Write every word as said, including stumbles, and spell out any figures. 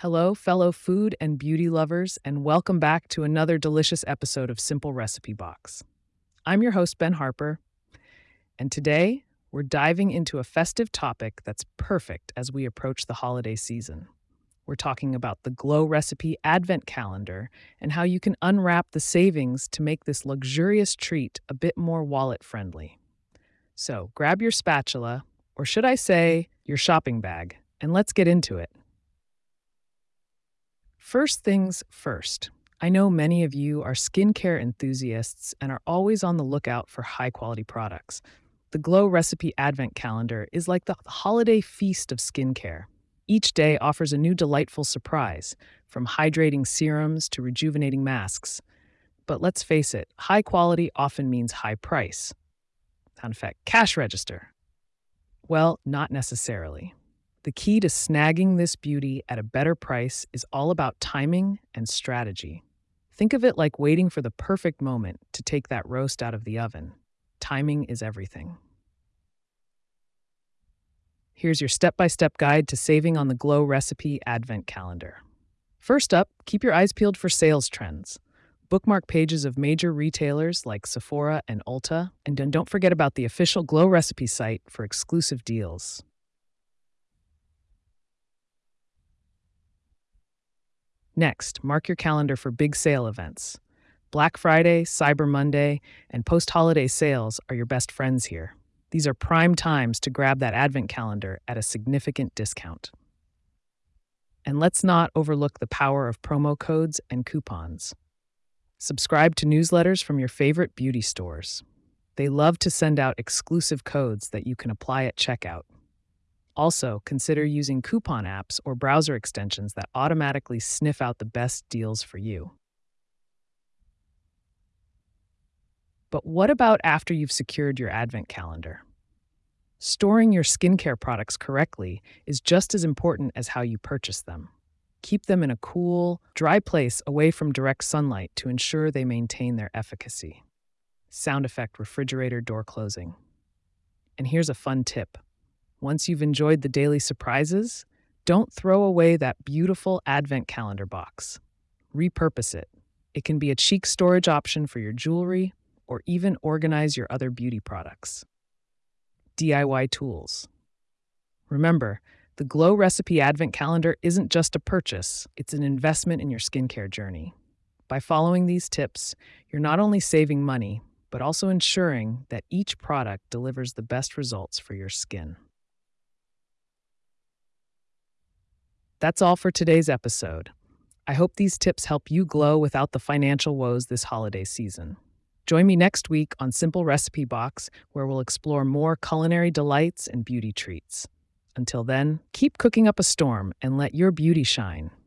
Hello, fellow food and beauty lovers, and welcome back to another delicious episode of Simple Recipe Box. I'm your host, Ben Harper, and today we're diving into a festive topic that's perfect as we approach the holiday season. We're talking about the Glow Recipe Advent Calendar and how you can unwrap the savings to make this luxurious treat a bit more wallet friendly. So grab your spatula, or should I say, your shopping bag, and let's get into it. First things first, I know many of you are skincare enthusiasts and are always on the lookout for high quality products. The Glow Recipe Advent Calendar is like the holiday feast of skincare. Each day offers a new delightful surprise, from hydrating serums to rejuvenating masks. But let's face it, high quality often means high price. Sound effect, cash register. Well, not necessarily. The key to snagging this beauty at a better price is all about timing and strategy. Think of it like waiting for the perfect moment to take that roast out of the oven. Timing is everything. Here's your step-by-step guide to saving on the Glow Recipe Advent Calendar. First up, keep your eyes peeled for sales trends. Bookmark pages of major retailers like Sephora and Ulta, and don't forget about the official Glow Recipe site for exclusive deals. Next, mark your calendar for big sale events. Black Friday, Cyber Monday, and post-holiday sales are your best friends here. These are prime times to grab that advent calendar at a significant discount. And let's not overlook the power of promo codes and coupons. Subscribe to newsletters from your favorite beauty stores. They love to send out exclusive codes that you can apply at checkout. Also, consider using coupon apps or browser extensions that automatically sniff out the best deals for you. But what about after you've secured your advent calendar? Storing your skincare products correctly is just as important as how you purchase them. Keep them in a cool, dry place away from direct sunlight to ensure they maintain their efficacy. Sound effect, refrigerator door closing. And here's a fun tip. Once you've enjoyed the daily surprises, don't throw away that beautiful advent calendar box. Repurpose it. It can be a chic storage option for your jewelry or even organize your other beauty products. D I Y tools. Remember, the Glow Recipe Advent Calendar isn't just a purchase, it's an investment in your skincare journey. By following these tips, you're not only saving money, but also ensuring that each product delivers the best results for your skin. That's all for today's episode. I hope these tips help you glow without the financial woes this holiday season. Join me next week on Simple Recipe Box, where we'll explore more culinary delights and beauty treats. Until then, keep cooking up a storm and let your beauty shine.